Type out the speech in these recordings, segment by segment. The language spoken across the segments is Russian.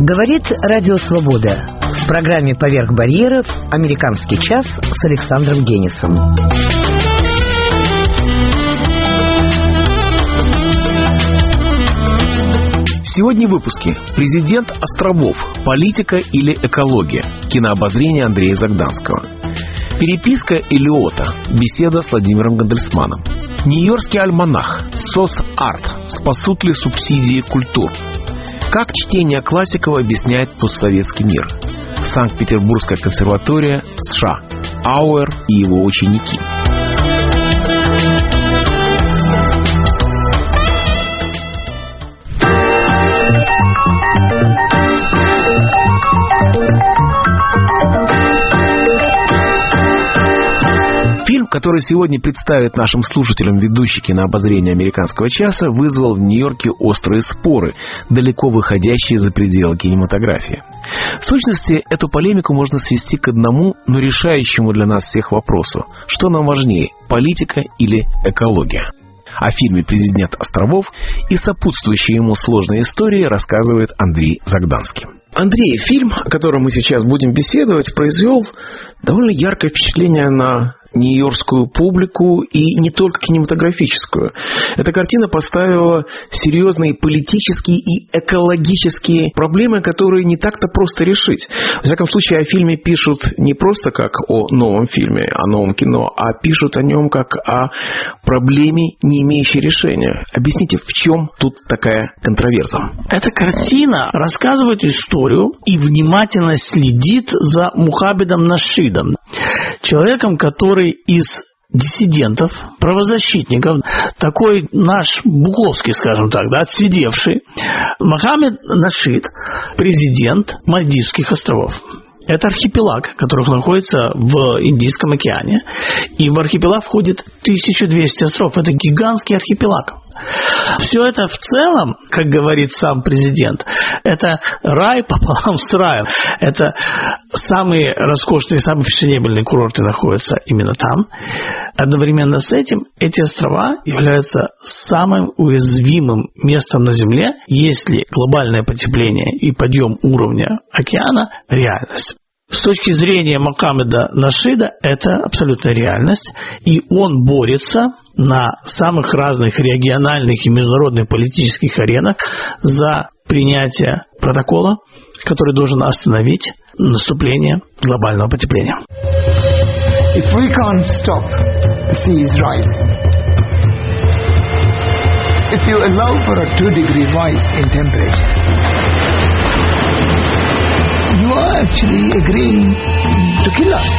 Говорит Радио Свобода. В программе «Поверх барьеров» «Американский час» с Александром Генисом. Сегодня в выпуске: президент островов, политика или экология, кинообозрение Андрея Загданского, переписка Элиота, беседа с Владимиром Гандельсманом, Нью-Йоркский альманах, соцарт, спасут ли субсидии культур, как чтение классиков объясняет постсоветский мир, Санкт-Петербургская консерватория, США, Ауэр и его ученики. Фильм, который сегодня представит нашим слушателям ведущий кинообозрения «Американского часа», вызвал в Нью-Йорке острые споры, далеко выходящие за пределы кинематографии. В сущности, эту полемику можно свести к одному, но решающему для нас всех вопросу: что нам важнее, политика или экология? О фильме «Президент островов» и сопутствующей ему сложной истории рассказывает Андрей Загданский. Андрей, фильм, о котором мы сейчас будем беседовать, произвел довольно яркое впечатление на нью-йоркскую публику и не только кинематографическую. Эта картина поставила серьезные политические и экологические проблемы, которые не так-то просто решить. Во всяком случае, о фильме пишут не просто как о новом фильме, о новом кино, а пишут о нем как о проблеме, не имеющей решения. Объясните, в чем тут такая контроверза? Эта картина рассказывает историю и внимательно следит за Мухаммедом Нашидом, человеком, который из диссидентов, правозащитников, такой наш Буковский, скажем так, да, отсидевший. Мухаммед Нашид, президент Мальдивских островов. Это архипелаг, который находится в Индийском океане. И в архипелаг входит 1200 островов. Это гигантский архипелаг. Все это в целом, как говорит сам президент, это рай пополам с раем. Это самые роскошные, самые фешенебельные курорты находятся именно там. Одновременно с этим эти острова являются самым уязвимым местом на Земле, если глобальное потепление и подъем уровня океана – реальность. С точки зрения Мухаммеда Нашида это абсолютная реальность, и он борется на самых разных региональных и международных политических аренах за принятие протокола, который должен остановить наступление глобального потепления. If we can't stop the seas rising, if you allow for a 2-degree rise in temperature, you are actually agreeing to kill us.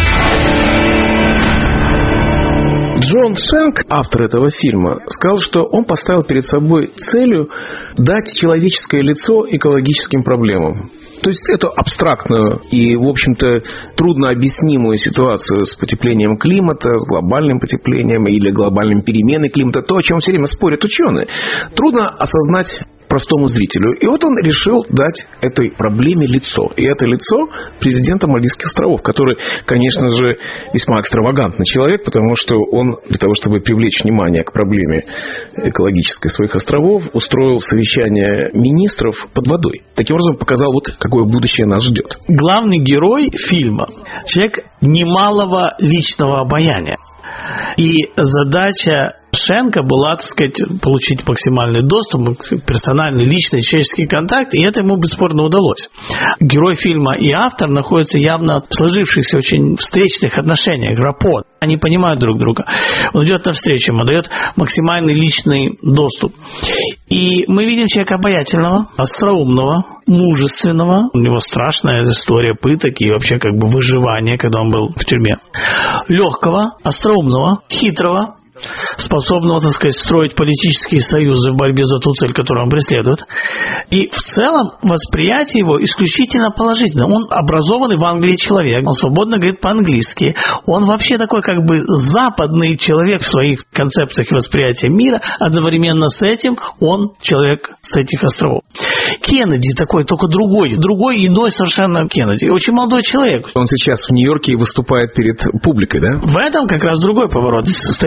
Джон Шенк, автор этого фильма, сказал, что он поставил перед собой целью дать человеческое лицо экологическим проблемам. То есть эту абстрактную и, в общем-то, труднообъяснимую ситуацию с потеплением климата, с глобальным потеплением или глобальной переменой климата, то, о чем все время спорят ученые, трудно осознать простому зрителю. И вот он решил дать этой проблеме лицо. И это лицо президента Мальдивских островов, который, конечно же, весьма экстравагантный человек, потому что он, для того, чтобы привлечь внимание к проблеме экологической своих островов, устроил совещание министров под водой. Таким образом, показал, вот какое будущее нас ждет. Главный герой фильма – человек немалого личного обаяния. И задача Шенка была, так сказать, получить максимальный доступ, персональный, личный, человеческий контакт, и это ему бесспорно удалось. Герой фильма и автор находятся явно в сложившихся очень встречных отношениях, рапорт. Они понимают друг друга. Он идет навстречу, ему дает максимальный личный доступ. И мы видим человека обаятельного, остроумного, мужественного. У него страшная история пыток и вообще как бы выживания, когда он был в тюрьме. Легкого, остроумного, хитрого, способного, так сказать, строить политические союзы в борьбе за ту цель, которую он преследует. И в целом восприятие его исключительно положительно. Он образованный в Англии человек, он свободно говорит по-английски, он вообще такой как бы западный человек в своих концепциях восприятия мира, одновременно с этим он человек с этих островов. Кеннеди такой, только другой, иной совершенно Кеннеди. Очень молодой человек. Он сейчас в Нью-Йорке выступает перед публикой, да? В этом как раз другой поворот. Состоялся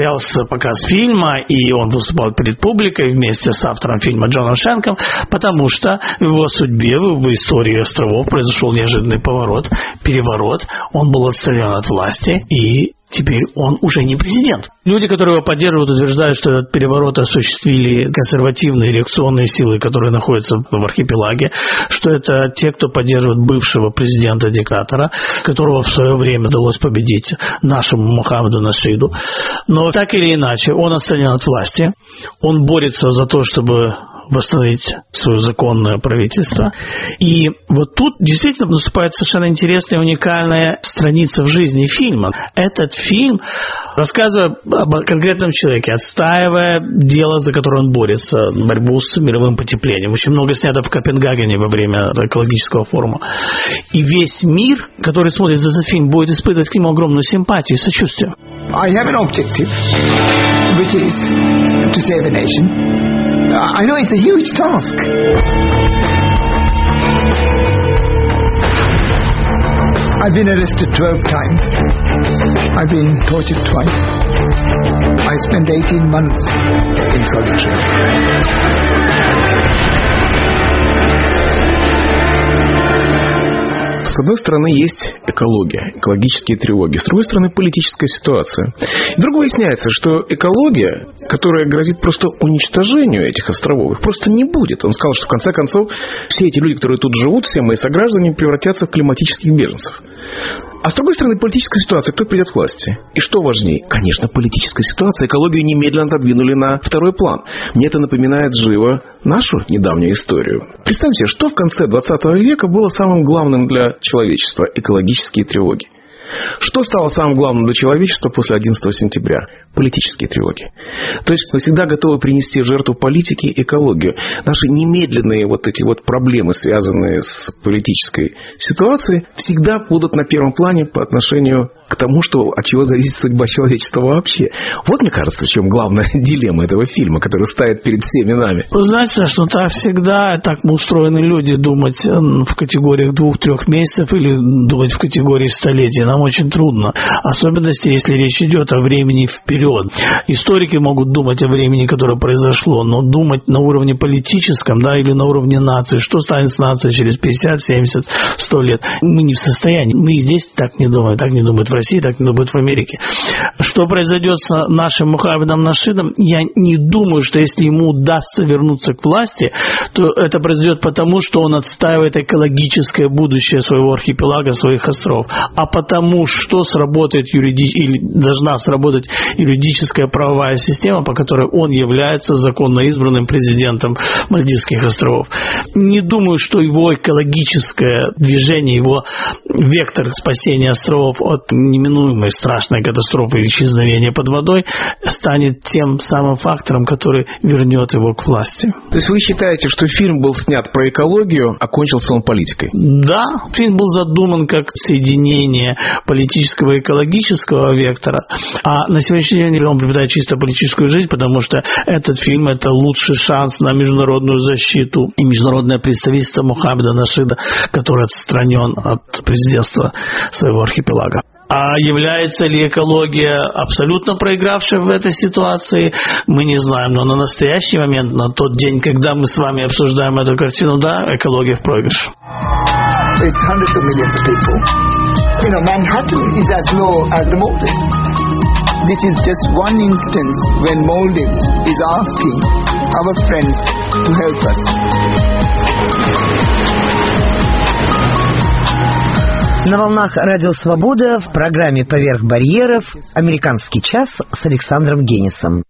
состоялся показ фильма, и он выступал перед публикой вместе с автором фильма Джоном Шенком, потому что в его судьбе, в истории островов произошел неожиданный переворот. Он был отстранен от власти, и теперь он уже не президент. Люди, которые его поддерживают, утверждают, что этот переворот осуществили консервативные реакционные силы, которые находятся в архипелаге, что это те, кто поддерживает бывшего президента-диктатора, которого в свое время удалось победить нашему Мухаммаду Нашиду. Но так или иначе, он отстранен от власти, он борется за то, чтобы восстановить свое законное правительство. И вот тут действительно наступает совершенно интересная и уникальная страница в жизни фильма. Этот фильм, рассказывая об конкретном человеке, отстаивая дело, за которое он борется, борьбу с мировым потеплением. Очень много снято в Копенгагене во время экологического форума. И весь мир, который смотрит за этот фильм, будет испытывать к нему огромную симпатию и сочувствие. I have an objective, which is to save a nation. I know it's a huge task. I've been arrested 12 times. I've been tortured twice. I spent 18 months in solitary. С одной стороны, есть экология, экологические тревоги. С другой стороны, политическая ситуация. И вдруг выясняется, что экология, которая грозит просто уничтожению этих островов, их просто не будет. Он сказал, что в конце концов все эти люди, которые тут живут, все мои сограждане, превратятся в климатических беженцев. А с другой стороны, политическая ситуация. Кто придет к власти? И что важнее? Конечно, политическая ситуация. Экологию немедленно отодвинули на второй план. Мне это напоминает живо нашу недавнюю историю. Представьте, что в конце 20 века было самым главным для человечества – экологические тревоги. Что стало самым главным для человечества после 11 сентября? Политические тревоги. То есть мы всегда готовы принести в жертву политике и экологию. Наши немедленные вот эти вот проблемы, связанные с политической ситуацией, всегда будут на первом плане по отношению к тому, от чего зависит судьба человечества вообще. Вот, мне кажется, в чем главная дилемма этого фильма, который ставит перед всеми нами. Вы знаете, что так всегда, так мы устроены люди, думать в категориях 2-3 месяцев или думать в категории столетий. Нам очень трудно. Особенно, если речь идет о времени вперед. Историки могут думать о времени, которое произошло, но думать на уровне политическом, или на уровне нации, что станет с нацией через 50, 70, 100 лет, мы не в состоянии. Мы здесь так не думаем, так не думают в России, так не думают в Америке. Что произойдет с нашим Мухаммадом Нашидом, я не думаю, что если ему удастся вернуться к власти, то это произойдет потому, что он отстаивает экологическое будущее своего архипелага, своих островов, а потому, что сработает или должна сработать юридическая правовая система, по которой он является законно избранным президентом Мальдивских островов. Не думаю, что его экологическое движение, его вектор спасения островов от неминуемой страшной катастрофы и исчезновения под водой станет тем самым фактором, который вернет его к власти. То есть вы считаете, что фильм был снят про экологию, а кончился он политикой? Да, фильм был задуман как соединение политического и экологического вектора, а на сегодняшний день он приобретает чисто политическую жизнь, потому что этот фильм – это лучший шанс на международную защиту и международное представительство Мухаммада Нашида, который отстранен от президентства своего архипелага. А является ли экология абсолютно проигравшей в этой ситуации, мы не знаем. Но на настоящий момент, на тот день, когда мы с вами обсуждаем эту картину, да, экология в проигрыше. It's hundreds of millions of people. Manhattan is as low as the Maldives. This is just one instance when Maldives is asking our friends to help us. На волнах Радио Свобода в программе «Поверх барьеров» «Американский час» с Александром Генисом.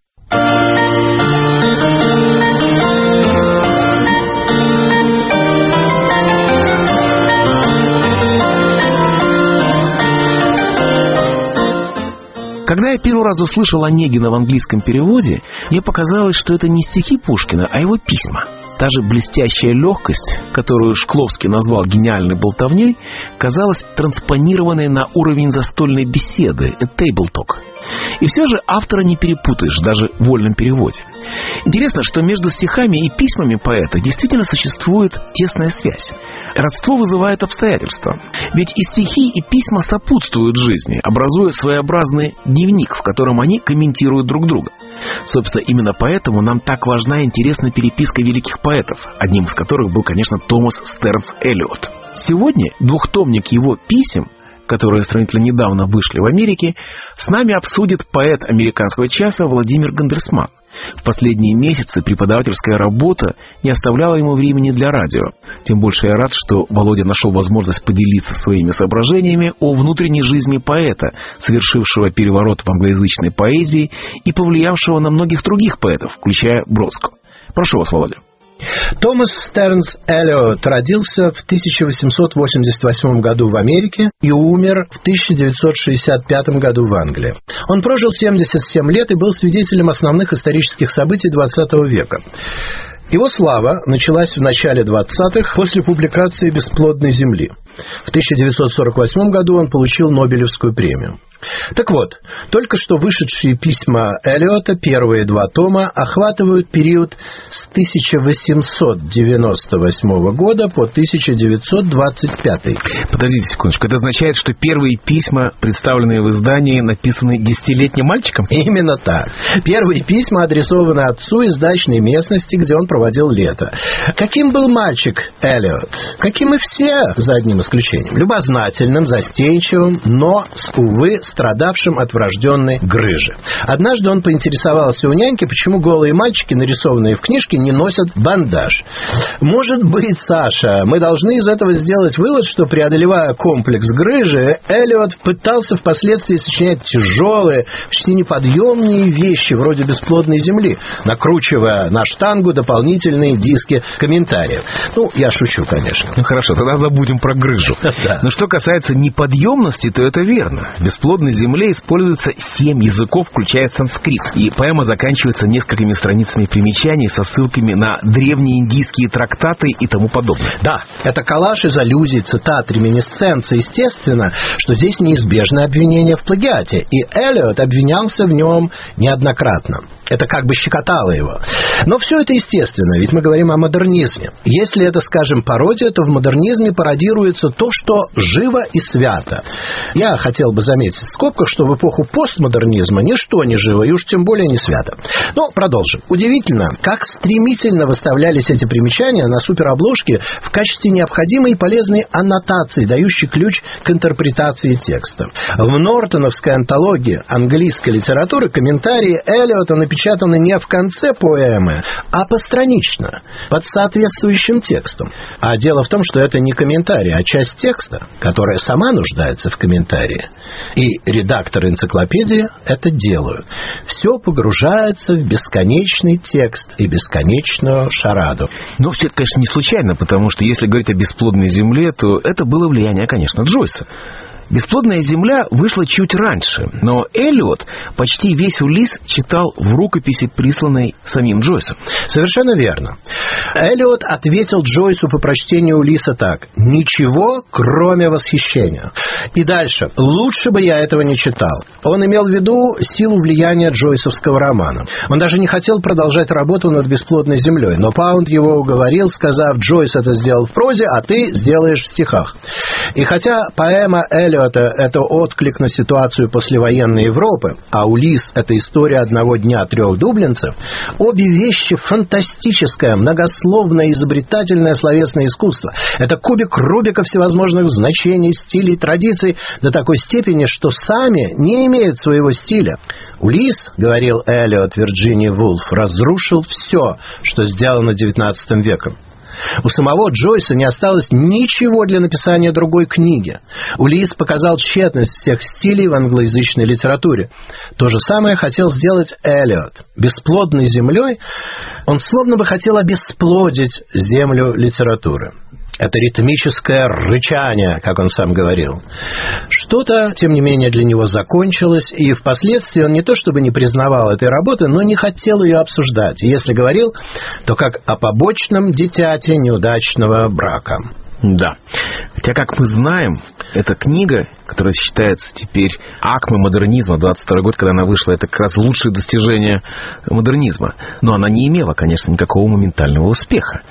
Когда я первый раз услышал Онегина в английском переводе, мне показалось, что это не стихи Пушкина, а его письма. Та же блестящая легкость, которую Шкловский назвал гениальной болтовней, казалась транспонированной на уровень застольной беседы, table talk. И все же автора не перепутаешь, даже в вольном переводе. Интересно, что между стихами и письмами поэта действительно существует тесная связь. Родство вызывает обстоятельства. Ведь и стихи, и письма сопутствуют жизни, образуя своеобразный дневник, в котором они комментируют друг друга. Собственно, именно поэтому нам так важна и интересна переписка великих поэтов, одним из которых был, конечно, Томас Стернс Эллиот. Сегодня двухтомник его писем, которые сравнительно недавно вышли в Америке, с нами обсудит поэт американского часа Владимир Гандерсман. В последние месяцы преподавательская работа не оставляла ему времени для радио. Тем больше я рад, что Володя нашел возможность поделиться своими соображениями о внутренней жизни поэта, совершившего переворот в англоязычной поэзии и повлиявшего на многих других поэтов, включая Бродского. Прошу вас, Володя. Томас Стернс Эллиот родился в 1888 году в Америке и умер в 1965 году в Англии. Он прожил 77 лет и был свидетелем основных исторических событий XX века. Его слава началась в начале 20-х после публикации «Бесплодной земли». В 1948 году он получил Нобелевскую премию. Так вот, только что вышедшие письма Эллиота, первые два тома, охватывают период с 1898 года по 1925. Подождите секундочку, это означает, что первые письма, представленные в издании, написаны 10-летним мальчиком? Именно так. Первые письма адресованы отцу из дачной местности, где он проводил лето. Каким был мальчик Эллиот? Каким и все, за одним исключением. Любознательным, застенчивым, но, увы, страдавшим от врожденной грыжи. Однажды он поинтересовался у няньки, почему голые мальчики, нарисованные в книжке, не носят бандаж. Может быть, Саша, мы должны из этого сделать вывод, что, преодолевая комплекс грыжи, Эллиот пытался впоследствии сочинять тяжелые, почти неподъемные вещи вроде «Бесплодной земли», накручивая на штангу дополнительные диски комментариев. Ну, я шучу, конечно. Ну, хорошо, тогда забудем про грыжу. Но что касается неподъемности, то это верно. В «Бесплодной земле» используется 7 языков, включая санскрит. И поэма заканчивается несколькими страницами примечаний со ссылками на древние индийские трактаты и тому подобное. Да, это коллаж из аллюзий, цитат, реминисценций. Естественно, что здесь неизбежное обвинение в плагиате. И Эллиот обвинялся в нем неоднократно. Это как бы щекотало его. Но все это естественно, ведь мы говорим о модернизме. Если это, скажем, пародия, то в модернизме пародируется то, что живо и свято. Я хотел бы заметить в скобках, что в эпоху постмодернизма ничто не живо, и уж тем более не свято. Но продолжим. Удивительно, как стремительно выставлялись эти примечания на суперобложке в качестве необходимой и полезной аннотации, дающей ключ к интерпретации текста. В нортоновской антологии английской литературы комментарии Эллиота напечатаны не в конце поэмы, а постранично, под соответствующим текстом. А дело в том, что это не комментарий, а часть текста, которая сама нуждается в комментарии. И редакторы энциклопедии это делают. Все погружается в бесконечный текст и бесконечную шараду. Но все это, конечно, не случайно, потому что если говорить о «Бесплодной земле», то это было влияние, конечно, Джойса. «Бесплодная земля» вышла чуть раньше, но Эллиот почти весь «Улисс» читал в рукописи, присланной самим Джойсом. Совершенно верно. Эллиот ответил Джойсу по прочтению «Улисса» так: «Ничего, кроме восхищения». И дальше: «Лучше бы я этого не читал». Он имел в виду силу влияния джойсовского романа. Он даже не хотел продолжать работу над «Бесплодной землей», но Паунд его уговорил, сказав: «Джойс это сделал в прозе, а ты сделаешь в стихах». И хотя поэма Эллиота — это отклик на ситуацию послевоенной Европы, а «Улисс» — это история одного дня 3 дублинцев, обе вещи — фантастическое, многословное, изобретательное словесное искусство. Это кубик Рубика всевозможных значений, стилей, традиций до такой степени, что сами не имеют своего стиля. «Улисс, — говорил Эллиот Вирджинии Вулф, — разрушил все, что сделано XIX веком. У самого Джойса не осталось ничего для написания другой книги. Улисс показал тщетность всех стилей в англоязычной литературе. То же самое хотел сделать Эллиот. «Бесплодной землей» он словно бы хотел обесплодить землю литературы. Это ритмическое рычание, как он сам говорил. Что-то, тем не менее, для него закончилось, и впоследствии он не то чтобы не признавал этой работы, но не хотел ее обсуждать. И если говорил, то как о побочном дитяте неудачного брака. Да. Хотя, как мы знаем, эта книга, которая считается теперь акмой модернизма, 22 год, когда она вышла, это как раз лучшее достижение модернизма. Но она не имела, конечно, никакого моментального успеха.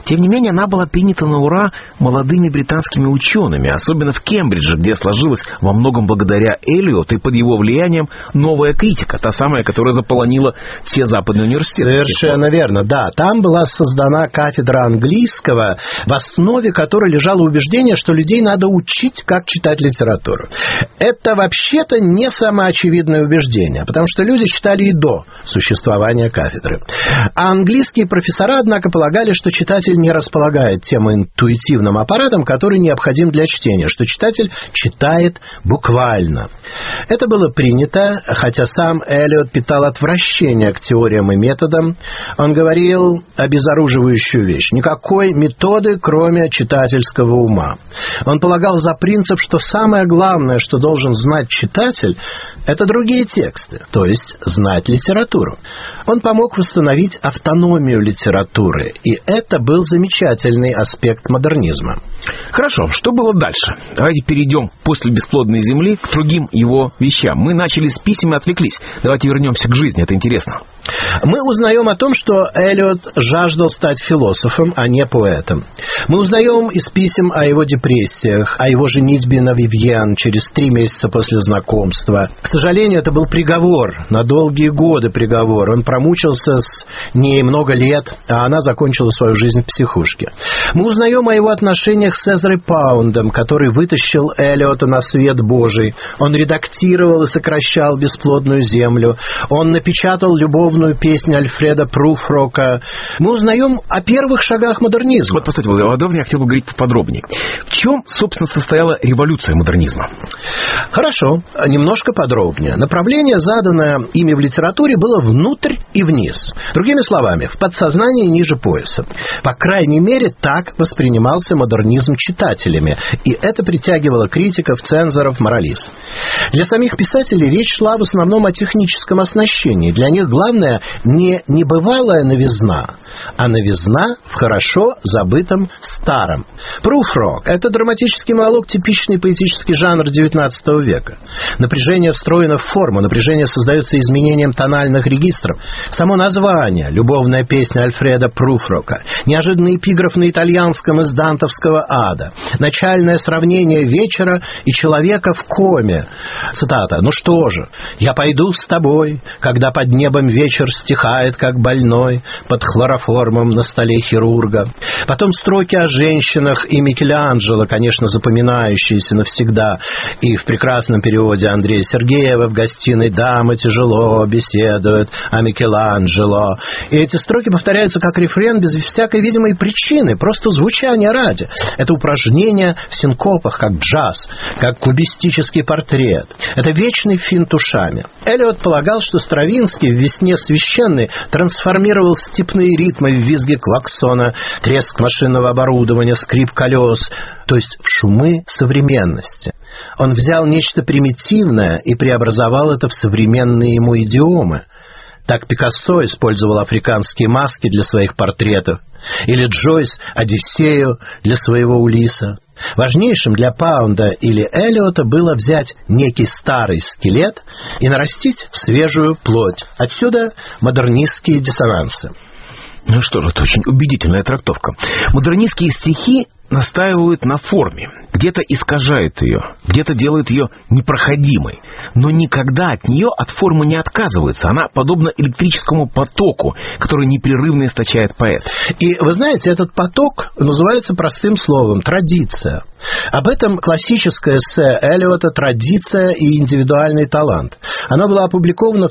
Тем не менее, она была принята на ура молодыми британскими учеными, особенно в Кембридже, где сложилась во многом благодаря Эллиоту и под его влиянием новая критика, та самая, которая заполонила все западные университеты. Совершенно верно, да. Там была создана кафедра английского, в основе которой лежало убеждение, что людей надо учить, как читать литературу. Это вообще-то не самоочевидное убеждение, потому что люди читали и до существования кафедры. А английские профессора, однако, полагали, что читатель не располагает тем интуитивным аппаратом, который необходим для чтения, что читатель читает буквально. Это было принято, хотя сам Эллиот питал отвращение к теориям и методам. Он говорил обезоруживающую вещь: никакой методы, кроме читательского ума. Он полагал за принцип, что самое главное, что должен знать читатель, это другие тексты, то есть знать литературу. Он помог восстановить автономию литературы, и это был замечательный аспект модернизма. Хорошо, что было дальше? Давайте перейдем после «Бесплодной земли» к другим его вещам. Мы начали с писем и отвлеклись. Давайте вернемся к жизни, это интересно. Мы узнаем о том, что Эллиот жаждал стать философом, а не поэтом. Мы узнаем из писем о его депрессиях, о его женитьбе на Вивьен через 3 месяца после знакомства. К сожалению, это был приговор, на долгие годы приговор. Он промучился с ней много лет, а она закончила свою жизнь в психушке. Мы узнаем о его отношениях с Эзрой Паундом, который вытащил Эллиота на свет Божий. Он редактировал и сокращал «Бесплодную землю». Он напечатал любовную песню Альфреда Пруфрока. Мы узнаем о первых шагах модернизма. Вот, кстати, Владимир, я хотел бы говорить поподробнее. В чем, собственно, состояла революция модернизма? Хорошо, немножко подробнее. Направление, заданное ими в литературе, было внутрь и вниз. Другими словами, в подсознании ниже пояса. По крайней мере, так воспринимался модернизм читателями, и это притягивало критиков, цензоров, моралистов. Для самих писателей речь шла в основном о техническом оснащении. Для них главное не небывалая новизна, а новизна в хорошо забытом старом. Пруфрок — это драматический монолог, типичный поэтический жанр XIX века. Напряжение встроено в форму, напряжение создается изменением тональных регистров. Само название — любовная песня Альфреда Пруфрока, неожиданный эпиграф на итальянском из дантовского ада, начальное сравнение вечера и человека в коме. Цитата: «Ну что же, я пойду с тобой, когда под небом вечер стихает, как больной, под хлороформом на столе хирурга». Потом строки о женщинах и Микеланджело, конечно, запоминающиеся навсегда, и в прекрасном переводе Андрея Сергеева: «В гостиной дамы тяжело беседуют о Микеланджело». И эти строки повторяются как рефрен без всякой видимой причины, просто звучание ради. Это упражнение в синкопах, как джаз, как кубистический портрет. Это вечный финт ушами. Эллиот полагал, что Стравинский в «Весне священной» трансформировал степные ритмы в визги клаксона, треск машинного оборудования, скрип колес, то есть в шумы современности. Он взял нечто примитивное и преобразовал это в современные ему идиомы. Так Пикассо использовал африканские маски для своих портретов, или Джойс — Одиссею для своего Улисса. Важнейшим для Паунда или Эллиота было взять некий старый скелет и нарастить свежую плоть. Отсюда модернистские диссонансы. Ну что же, это очень убедительная трактовка. Модернистские стихи настаивают на форме, где-то искажают ее, где-то делают ее непроходимой, но никогда от нее, от формы не отказывается. Она подобна электрическому потоку, который непрерывно источает поэт. И вы знаете, этот поток называется простым словом «традиция». Об этом классическое эссе Эллиота «Традиция и индивидуальный талант». Оно было опубликовано в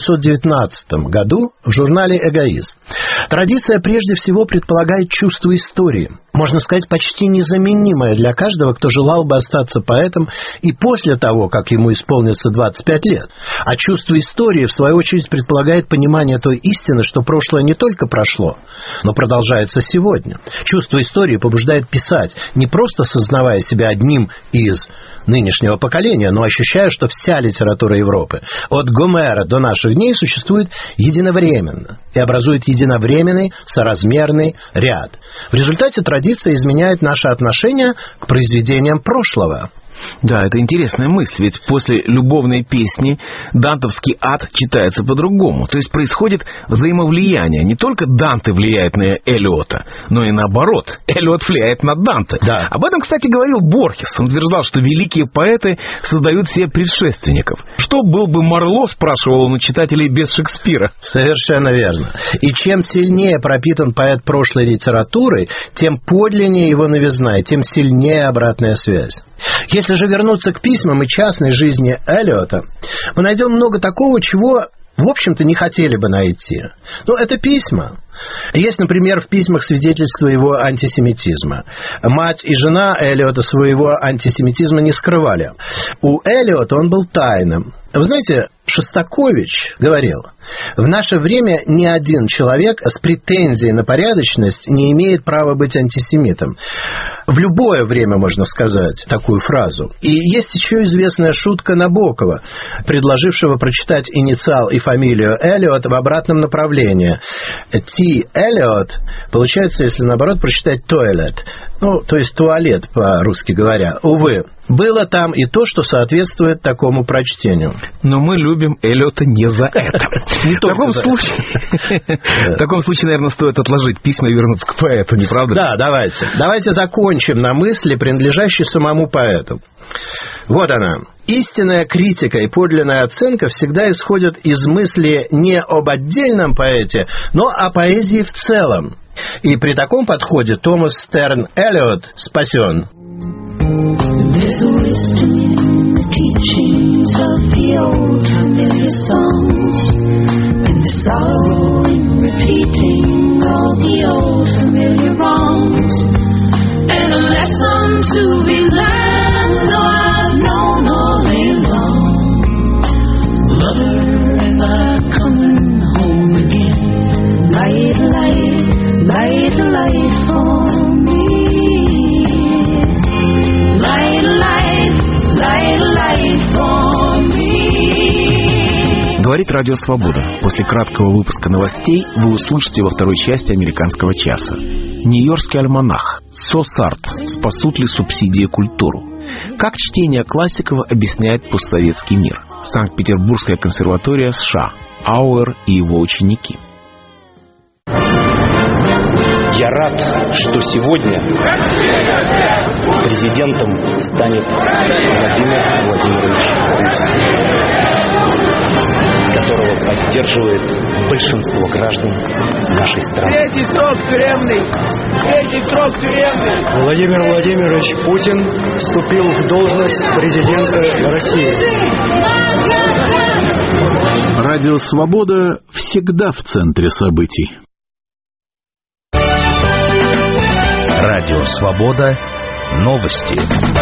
1919 году в журнале «Эгоист». Традиция прежде всего предполагает чувство истории. Можно сказать, почти незаменимое для каждого, кто желал бы остаться поэтом и после того, как ему исполнится 25 лет. А чувство истории, в свою очередь, предполагает понимание той истины, что прошлое не только прошло, но продолжается сегодня. Чувство истории побуждает писать, не просто сознавая себя одним из нынешнего поколения, но ощущая, что вся литература Европы от Гомера до наших дней существует единовременно и образует единовременный соразмерный ряд. В результате традиция изменяет наше отношение к произведениям прошлого. Да, это интересная мысль, ведь после любовной песни дантовский ад читается по-другому. То есть происходит взаимовлияние. Не только Данте влияет на Элиота, но и наоборот. Элиот влияет на Данте. Да. Об этом, кстати, говорил Борхес. Он утверждал, что великие поэты создают себе предшественников. Что был бы Марло, спрашивал он у читателей, без Шекспира? Совершенно верно. И чем сильнее пропитан поэт прошлой литературой, тем подлиннее его новизна, и тем сильнее обратная связь. Если же вернуться к письмам и частной жизни Элиота, мы найдем много такого, чего, в общем-то, не хотели бы найти. Но это письма. Есть, например, в письмах свидетельства его антисемитизма. Мать и жена Элиота своего антисемитизма не скрывали. У Элиота он был тайным. Вы знаете, Шостакович говорил: в наше время ни один человек с претензией на порядочность не имеет права быть антисемитом. В любое время можно сказать такую фразу. И есть еще известная шутка Набокова, предложившего прочитать инициал и фамилию Элиот в обратном направлении. Т. Элиот получается, если наоборот прочитать тоилет, то есть туалет по-русски говоря. Увы, было там и то, что соответствует такому прочтению. Но мы любим Элиота не за это. В таком случае, наверное, стоит отложить письма и вернуться к поэту, не правда? Да, давайте. Давайте закончим на мысли, принадлежащей самому поэту. Вот она. Истинная критика и подлинная оценка всегда исходят из мысли не об отдельном поэте, но о поэзии в целом. И при таком подходе Томас Стерн Элиот спасен. There's a wisdom in the teachings of the old familiar songs, and the sorrow in repeating all the old familiar wrongs, and a lesson to be learned, though I've known all day long. Mother, am I coming home again? Light, light, light, light for me. Light, light, light, light for me. Говорит Радио Свобода. После краткого выпуска новостей вы услышите во второй части «Американского часа». Нью-Йоркский альманах. Сосарт. Спасут ли субсидии культуру? Как чтение классиков объясняет постсоветский мир? Санкт-Петербургская консерватория США. Ауэр и его ученики. Я рад, что сегодня президентом станет Владимир Владимирович Путин, которого поддерживает большинство граждан нашей страны. Третий срок тюремный! Третий срок тюремный! Владимир Владимирович Путин вступил в должность президента России. Радио «Свобода» всегда в центре событий. Радио «Свобода». Новости.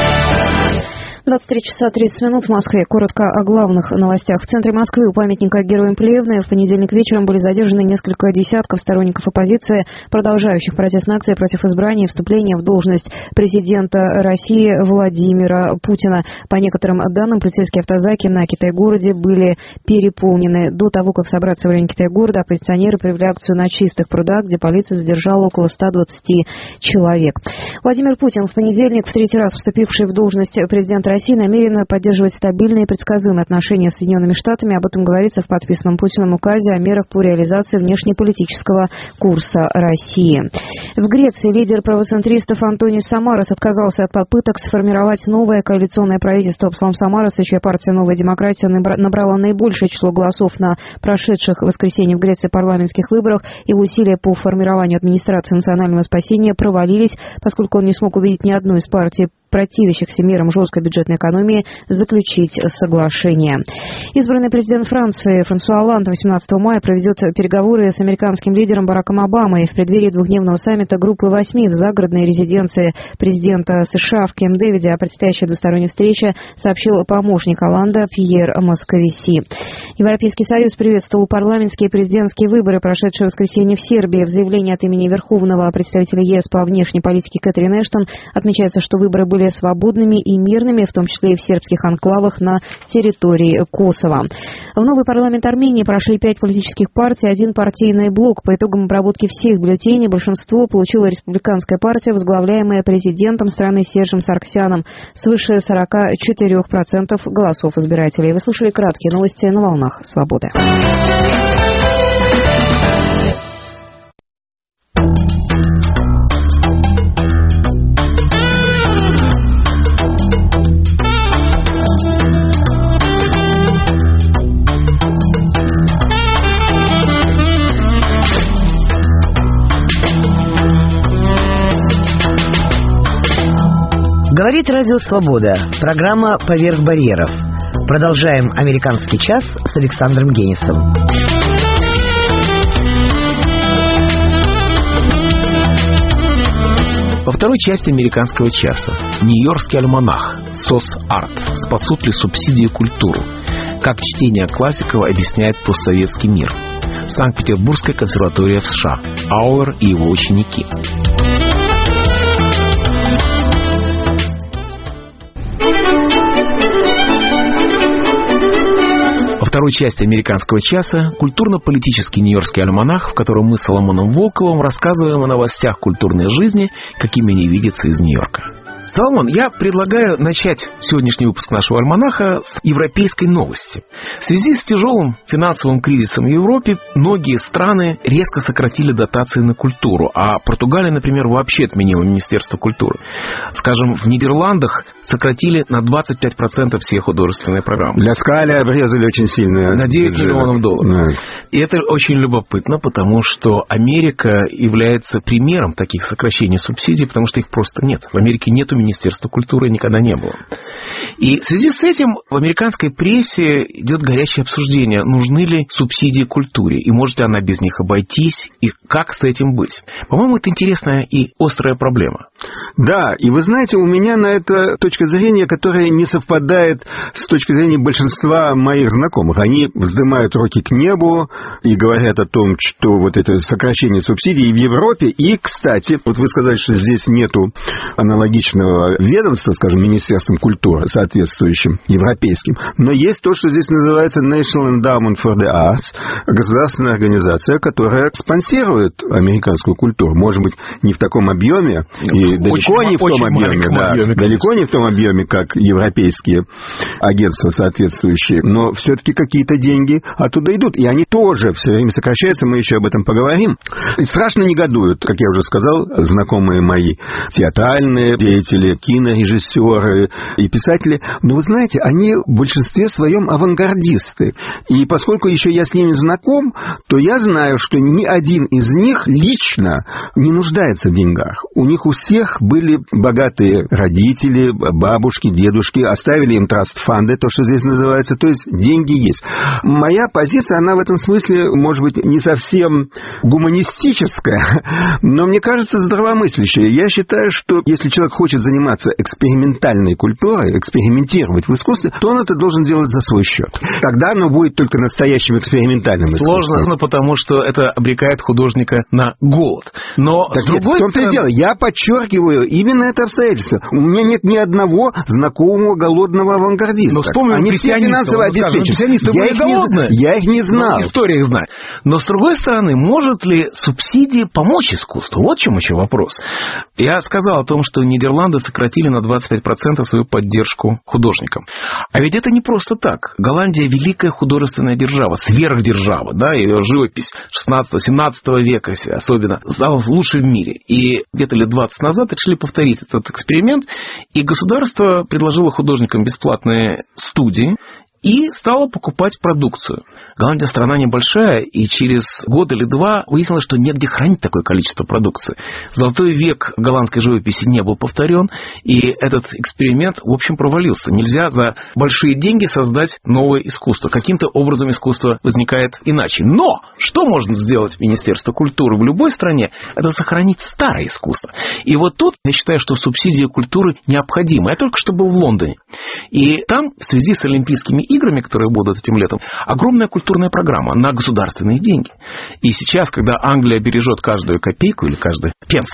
23 часа 30 минут в Москве. Коротко о главных новостях. В центре Москвы у памятника героям Плевны в понедельник вечером были задержаны несколько десятков сторонников оппозиции, продолжающих протестные акции против избрания и вступления в должность президента России Владимира Путина. По некоторым данным, полицейские автозаки на Китай-городе были переполнены. До того, как собраться в районе Китай-города, оппозиционеры провели акцию на Чистых прудах, где полиция задержала около 120 человек. Владимир Путин в понедельник, в третий раз вступивший в должность президента Россия намерена поддерживать стабильные и предсказуемые отношения с Соединенными Штатами. Об этом говорится в подписанном Путиным указе о мерах по реализации внешнеполитического курса России. В Греции лидер правоцентристов Антонис Самарас отказался от попыток сформировать новое коалиционное правительство. По словам Самараса, чья партия «Новая демократия» набрала наибольшее число голосов на прошедших в воскресенье в Греции парламентских выборах, его усилия по формированию администрации национального спасения провалились, поскольку он не смог убедить ни одну из партий, противящихся мерам жесткой бюджетной экономии, заключить соглашение. Избранный президент Франции Франсуа Олланд 18 мая проведет переговоры с американским лидером Бараком Обамой в преддверии двухдневного саммита Группы 8 в загородной резиденции президента США в Кэмп-Дэвиде. О предстоящей двусторонней встрече сообщил помощник Олланда Пьер Московиси. Европейский Союз приветствовал парламентские и президентские выборы, прошедшие в воскресенье в Сербии. В заявлении от имени Верховного представителя ЕС по внешней политике Кэтрин Эштон отмечается, что выборы были свободными и мирными, в том числе и в сербских анклавах на территории Косово. В новый парламент Армении прошли 5 политических партий, 1 партийный блок. По итогам обработки всех бюллетеней большинство получила республиканская партия, возглавляемая президентом страны Сержем Сарксяном, свыше 44% голосов избирателей. Вы слушали краткие новости на волнах «Свободы». Говорит Радио Свобода. Программа «Поверх барьеров». Продолжаем «Американский час» с Александром Генисом. Во второй части «Американского часа» Нью-Йоркский альманах «СОС-Арт. Спасут ли субсидии культуру?» Как чтение классиков объясняет постсоветский мир. Санкт-Петербургская консерватория в США. Ауэр и его ученики. Во второй части «Американского часа» культурно-политический нью-йоркский альманах, в котором мы с Соломоном Волковым рассказываем о новостях культурной жизни, какими они видятся из Нью-Йорка. Соломон, я предлагаю начать сегодняшний выпуск нашего альманаха с европейской новости. В связи с тяжелым финансовым кризисом в Европе многие страны резко сократили дотации на культуру, а Португалия, например, вообще отменила Министерство культуры. Скажем, в Нидерландах сократили на 25% все художественные программы. Для Скали обрезали очень сильно. На 9 миллионов долларов. Да. И это очень любопытно, потому что Америка является примером таких сокращений субсидий, потому что их просто нет. В Америке нету Министерства культуры, никогда не было. И в связи с этим в американской прессе идет горячее обсуждение, нужны ли субсидии культуре, и может ли она без них обойтись, и как с этим быть. По-моему, это интересная и острая проблема. Да, и вы знаете, у меня на это точка зрения, которая не совпадает с точки зрения большинства моих знакомых. Они вздымают руки к небу и говорят о том, что вот это сокращение субсидий в Европе. И, кстати, вот вы сказали, что здесь нету аналогичного ведомства, скажем, Министерством культуры, соответствующим европейским. Но есть то, что здесь называется National Endowment for the Arts, государственная организация, которая спонсирует американскую культуру. Может быть, не в таком объеме, и далеко не в том объеме, далеко не в том объеме, как европейские агентства соответствующие, но все-таки какие-то деньги оттуда идут. И они тоже все время сокращаются, мы еще об этом поговорим. И страшно негодуют, как я уже сказал, знакомые мои театральные деятели, кинорежиссеры и писатели. Но вы знаете, они в большинстве своем авангардисты. И поскольку еще я с ними знаком, то я знаю, что ни один из них лично не нуждается в деньгах. У них у всех были богатые родители, бабушки, дедушки, оставили им траст-фанды, то, что здесь называется, то есть деньги есть. Моя позиция, она в этом смысле, может быть, не совсем гуманистическая, но мне кажется здравомыслящая. Я считаю, что если человек хочет заниматься экспериментальной культурой, экспериментировать в искусстве, то он это должен делать за свой счет. Тогда оно будет только настоящим экспериментальным искусством. Сложно, потому что это обрекает художника на голод. Но так с другой стороны... В том-то и дело. Я подчеркиваю именно это обстоятельство. У меня нет ни одного знакомого голодного авангардиста. Но вспомним, они все финансово обеспечены. Я их не знал. История их знает. Но с другой стороны, может ли субсидии помочь искусству? Вот в чем еще вопрос. Я сказал о том, что Нидерланды сократили на 25% свою поддержку художникам. А ведь это не просто так. Голландия великая художественная держава, сверхдержава, да, ее живопись 16-17 века особенно стала лучшей в мире. И где-то лет 20 назад решили повторить этот эксперимент, и государство предложило художникам бесплатные студии и стала покупать продукцию. Голландия страна небольшая, и через год или два выяснилось, что нет где хранить такое количество продукции. Золотой век голландской живописи не был повторен, и этот эксперимент, в общем, провалился. Нельзя за большие деньги создать новое искусство. Каким-то образом искусство возникает иначе. Но что можно сделать Министерство культуры в любой стране? Это сохранить старое искусство. И вот тут я считаю, что субсидия культуры необходима. Я только что был в Лондоне. И там, в связи с Олимпийскими играми, которые будут этим летом, огромная культурная программа на государственные деньги. И сейчас, когда Англия бережет каждую копейку или каждый пенс,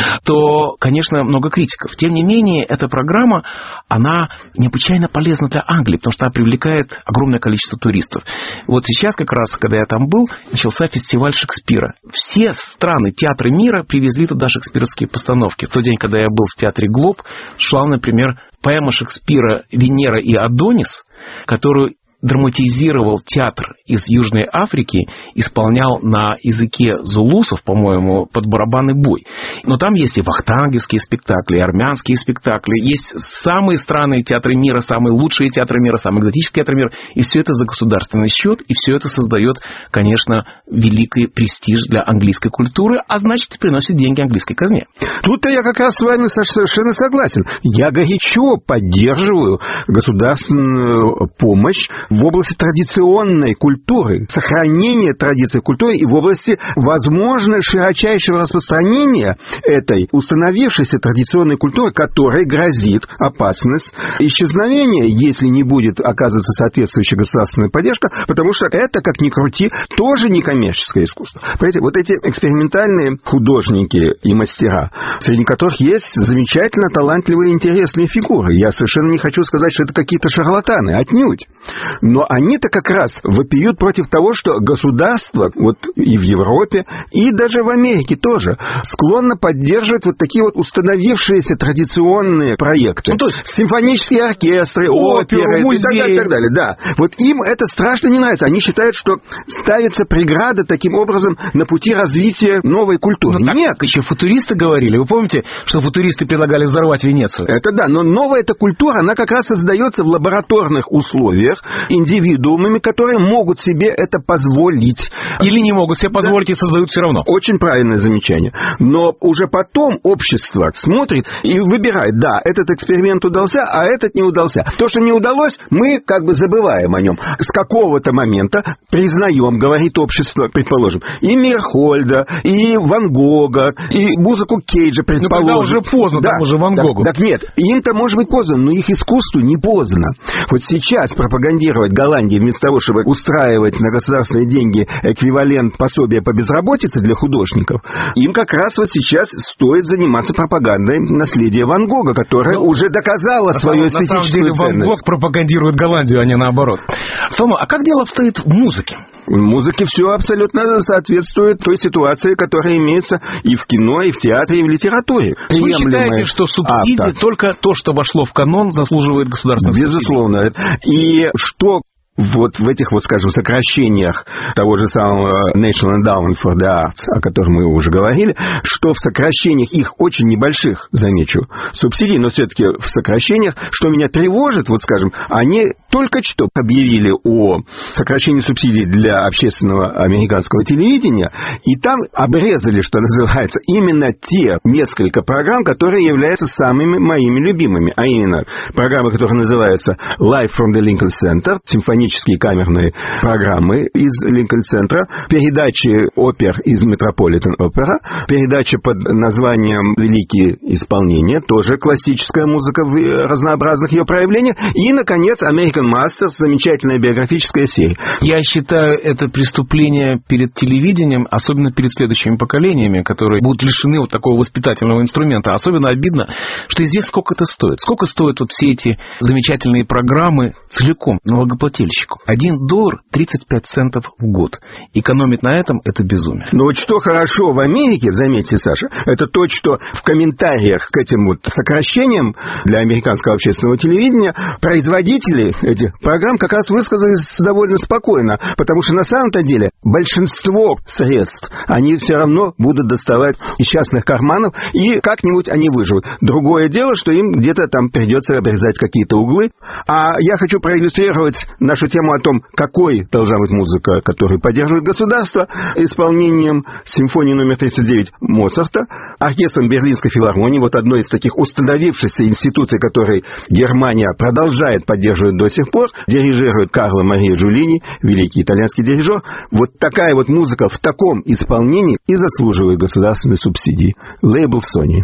то, конечно, много критиков. Тем не менее, эта программа, она необычайно полезна для Англии, потому что она привлекает огромное количество туристов. Вот сейчас, как раз, когда я там был, начался фестиваль Шекспира. Все страны, театры мира привезли туда шекспировские постановки. В тот день, когда я был в театре Глоб, шла, например, поэма Шекспира «Венера и Адонис», которую драматизировал театр из Южной Африки, исполнял на языке зулусов, по-моему, под барабанный бой. Но там есть и вахтанговские спектакли, и армянские спектакли, есть самые странные театры мира, самые лучшие театры мира, самые экзотические театры мира, и все это за государственный счет, и все это создает, конечно, великий престиж для английской культуры, а значит, и приносит деньги английской казне. Тут-то я как раз с вами совершенно согласен. Я горячо поддерживаю государственную помощь в области традиционной культуры, сохранения традиций культуры и в области, возможно, широчайшего распространения этой установившейся традиционной культуры, которой грозит опасность исчезновения, если не будет оказываться соответствующая государственная поддержка, потому что это, как ни крути, тоже не коммерческое искусство. Понимаете, вот эти экспериментальные художники и мастера, среди которых есть замечательно талантливые и интересные фигуры. Я совершенно не хочу сказать, что это какие-то шарлатаны, отнюдь. Но они-то как раз вопиют против того, что государство, вот и в Европе, и даже в Америке тоже, склонно поддерживать вот такие вот установившиеся традиционные проекты. Ну, то есть симфонические оркестры, оперы музеи. И так далее. Да. Вот им это страшно не нравится. Они считают, что ставится преграда таким образом на пути развития новой культуры. Ну, нет, еще футуристы говорили. Вы помните, что футуристы предлагали взорвать Венецию? Это да, но новая эта культура, она как раз создается в лабораторных условиях, индивидуумами, которые могут себе это позволить. Или не могут себе позволить, и создают все равно. Очень правильное замечание. Но уже потом общество смотрит и выбирает, да, этот эксперимент удался, а этот не удался. То, что не удалось, мы как бы забываем о нем. С какого-то момента признаем, говорит общество, предположим, и Мейерхольда, и Ван Гога, и музыку Кейджа, предположим. Ну, когда уже поздно, да, там уже Ван Гогу. Так нет, им-то может быть поздно, но их искусству не поздно. Вот сейчас пропагандировать Голландии вместо того, чтобы устраивать на государственные деньги эквивалент пособия по безработице для художников, им как раз вот сейчас стоит заниматься пропагандой наследия Ван Гога, которое уже доказало свою эстетическую ценность. Ван Гог пропагандирует Голландию, а не наоборот. Слава, а как дело обстоит в музыке? В музыке все абсолютно соответствует той ситуации, которая имеется и в кино, и в театре, и в литературе. Вы считаете, что субсидии, только то, что вошло в канон, заслуживает государственных субсидий? Безусловно. И что вот в этих, вот, скажем, сокращениях того же самого National Endowment for the Arts, о котором мы уже говорили, что в сокращениях их очень небольших, замечу, субсидий, но все-таки в сокращениях, что меня тревожит, вот, скажем, они только что объявили о сокращении субсидий для общественного американского телевидения, и там обрезали, что называется, именно те несколько программ, которые являются самыми моими любимыми, а именно программа, которая называется Live from the Lincoln Center, симфонические камерные программы из Линкольн-центра, передачи опер из Метрополитен-опера, передача под названием «Великие исполнения», тоже классическая музыка в разнообразных ее проявлениях, и, наконец, American Masters, замечательная биографическая серия. Я считаю, это преступление перед телевидением, особенно перед следующими поколениями, которые будут лишены вот такого воспитательного инструмента. Особенно обидно, что известно, сколько это стоит. Сколько стоят вот все эти замечательные программы целиком налогоплательщику? $1 35 центов в год. Экономить на этом – это безумие. Но вот что хорошо в Америке, заметьте, Саша, это то, что в комментариях к этим вот сокращениям для американского общественного телевидения производители этих программ как раз высказались довольно спокойно, потому что на самом-то деле большинство средств они все равно будут доставать из частных карманов, и как-нибудь они выживут. Другое дело, что им где-то там придется обрезать какие-то углы. А я хочу проиллюстрировать нашу тему о том, какой должна быть музыка, которую поддерживает государство, исполнением симфонии номер 39 Моцарта, оркестром Берлинской филармонии, вот одной из таких установившихся институций, которой Германия продолжает поддерживать до сих пор, дирижирует Карло Мария Джулини, великий итальянский дирижер. Вот такая вот музыка в таком исполнении и заслуживает государственной субсидии. Лейбл Sony.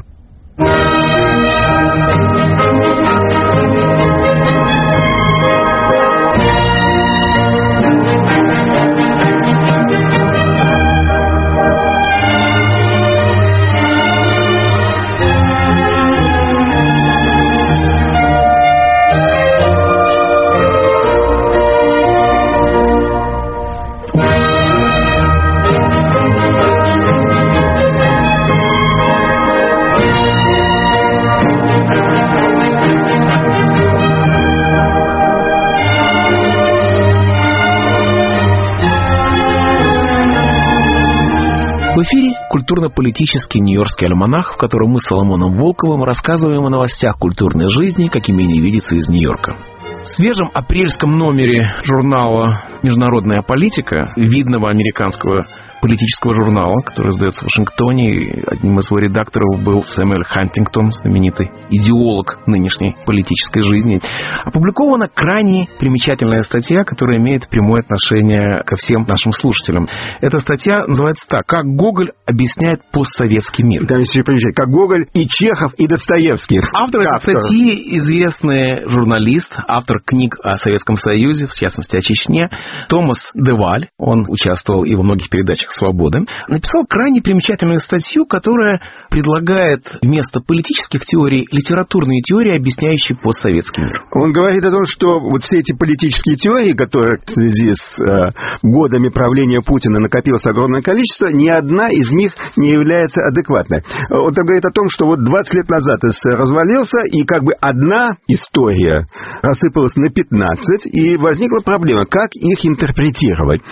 культурно-политический нью-йоркский альманах, в котором мы с Соломоном Волковым рассказываем о новостях культурной жизни, какими они видятся из Нью-Йорка. В свежем апрельском номере журнала «Международная политика», видного американского политического журнала, который издается в Вашингтоне, и одним из его редакторов был Сэмюэль Хантингтон, знаменитый идеолог нынешней политической жизни, опубликована крайне примечательная статья, которая имеет прямое отношение ко всем нашим слушателям. Эта статья называется так: «Как Гоголь объясняет постсоветский мир». Там есть еще примечательно, как Гоголь и Чехов, и Достоевский. Автор этой статьи — известный журналист, автор книг о Советском Союзе, в частности, о Чечне, Томас Деваль. Он участвовал и во многих передачах «Свободы». Написал крайне примечательную статью, которая предлагает вместо политических теорий литературные теории, объясняющие постсоветский мир. Он говорит о том, что вот все эти политические теории, которые в связи с годами правления Путина накопилось огромное количество, ни одна из них не является адекватной. Он говорит о том, что вот 20 лет назад СССР развалился, и как бы одна история рассыпалась на 15, и возникла проблема, как их интерпретировать.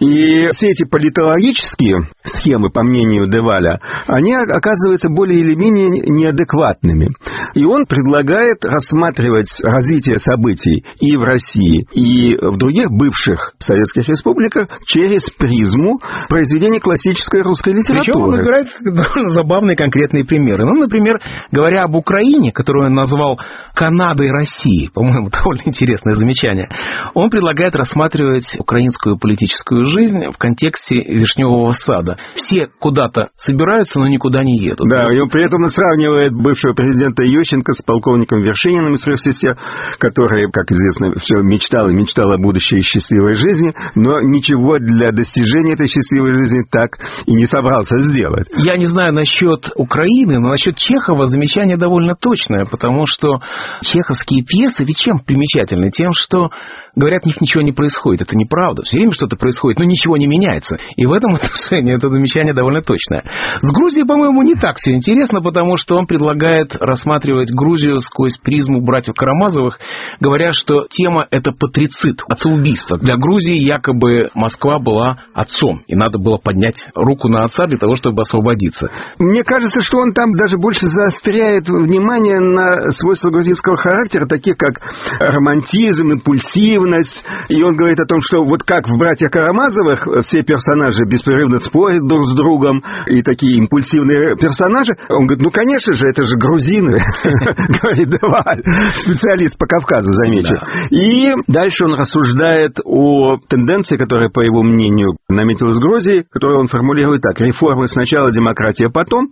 И все эти политологические схемы, по мнению Деваля, они оказываются более или менее неадекватными. И он предлагает рассматривать развитие событий и в России, и в других бывших советских республиках через призму произведений классической русской литературы. Причем он выбирает довольно забавные конкретные примеры. Ну, например, говоря об Украине, которую он назвал Канадой России, по-моему, довольно интересное замечание, он предлагает рассматривать украинскую политическую жизнь в контексте Вишневого сада. Все куда-то собираются, но никуда не едут. Да, и при этом он сравнивает бывшего президента Ющенко с полковником Вершининым из «Трех сестер», который, как известно, все мечтал о будущей счастливой жизни, но ничего для достижения этой счастливой жизни так и не собрался сделать. Я не знаю насчет Украины, но насчет Чехова замечание довольно точное, потому что чеховские пьесы ведь чем примечательны? Тем, что говорят, в них ничего не происходит. Это неправда. Все время что-то происходит, но ничего не меняется. И в этом отношении это замечание довольно точное. С Грузией, по-моему, не так все интересно, потому что он предлагает рассматривать Грузию сквозь призму братьев Карамазовых, говоря, что тема — это патрицид, отцеубийство. Для Грузии якобы Москва была отцом, и надо было поднять руку на отца для того, чтобы освободиться. Мне кажется, что он там даже больше заостряет внимание на свойства грузинского характера, таких как романтизм, импульсивность. И он говорит о том, что вот как в «Братьях Карамазовых» все персонажи беспрерывно спорят друг с другом, и такие импульсивные персонажи. Он говорит, ну, конечно же, это же грузины, говорит Деваль, специалист по Кавказу, замечу. И дальше он рассуждает о тенденции, которая, по его мнению, наметилась в Грузии, которую он формулирует так: реформы сначала, демократия потом.